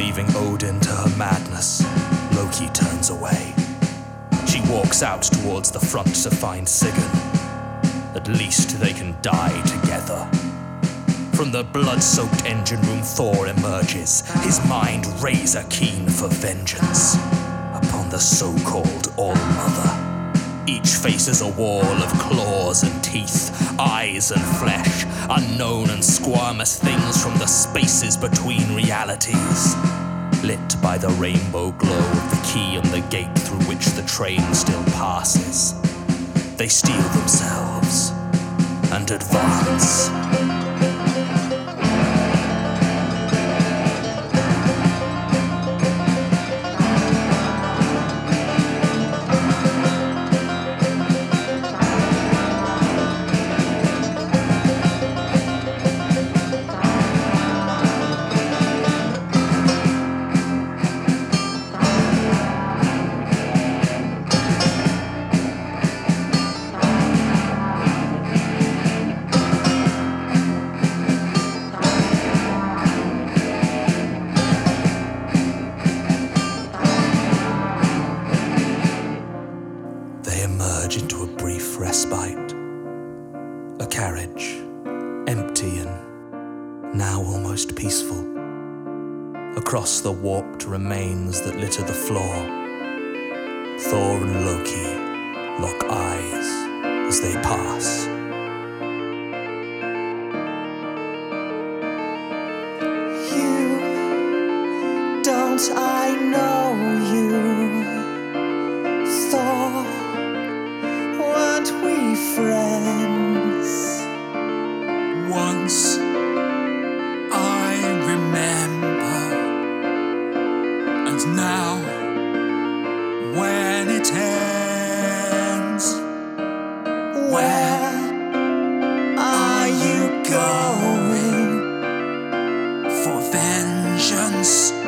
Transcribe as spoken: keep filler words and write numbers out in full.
Leaving Odin to her madness, Loki turns away. She walks out towards the front to find Sigurd. At least they can die together. From the blood-soaked engine room, Thor emerges, his mind razor keen for vengeance upon the so-called All-Mother. Each faces a wall of claws and teeth, eyes and flesh, unknown and squirmous things from the spaces between realities. Lit by the rainbow glow of the key on the gate through which the train still passes, they steel themselves and advance. Emerge into a brief respite. A carriage, empty and now almost peaceful. Across the warped remains that litter the floor, Thor and Loki lock eyes as they pass. You, don't I know you, Thor? Weren't we friends? Once I remember, and now when it ends, Where are you going? for vengeance?